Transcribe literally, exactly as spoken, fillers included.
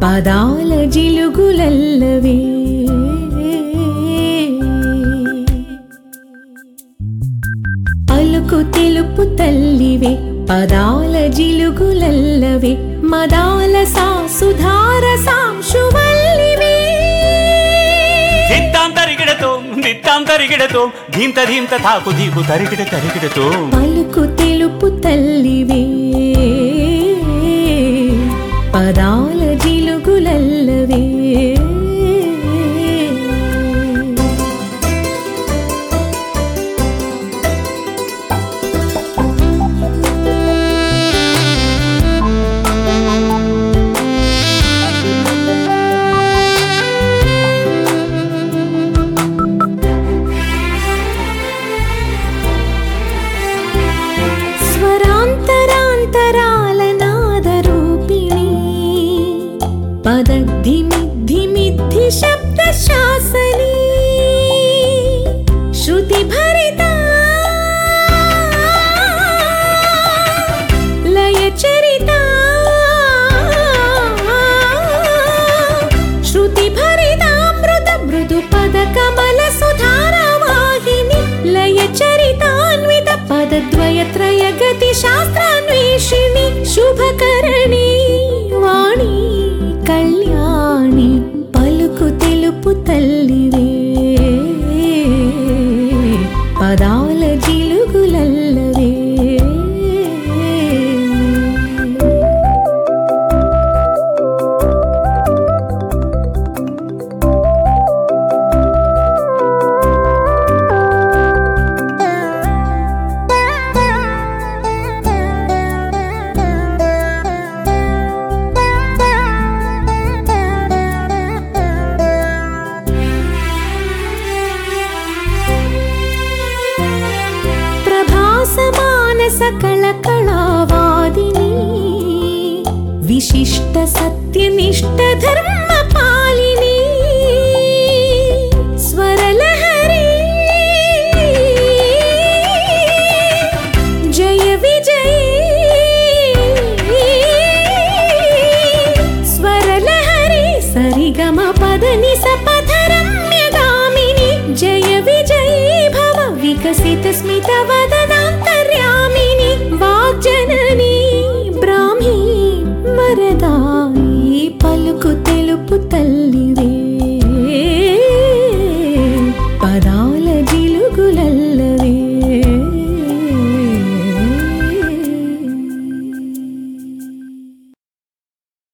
పదాల జిలుగులల్లవే పలుకు తెలుపు తల్లివే పదాల జిలుగులల్లవే మదాల సాసుధార సాంశువల్లివే దిత్తాంతరిగిడతో దిత్తాంతరిగిడతో ధీంత ధీంత తాకు దీపు తరిగిడ తరిగిడతో పలుకు తెలుపు తల్లివే పదాల జిలుగులల్లవే పదద్ధిమిద్ధిమిద్ధి శబ్ద శాసనీ శృతి భరిత లయ చరిత శృతి భరిత మృద మృదు పద కమల సుధార వాహిని లయ చరితాన్విత పదద్వయ త్రయ గతి శాస్త్రాన్వేషిణి శుభకరణి వాణి కళ్యాణి పలుకు తెలుపు తల్లివే పదాల జిలుగులల్లవే సకల కళావాదిని విశిష్ట సత్యనిష్ట ధర్మ పాలిని స్వరలహరి జయ విజయ స్వరలహరి సరిగమ పదని సపధరమ్యగామిని జయ విజయ భవ వికసిత స్మిత వదనాంతర్యామిని వాగ్జననీ బ్రాహ్మీ వరదా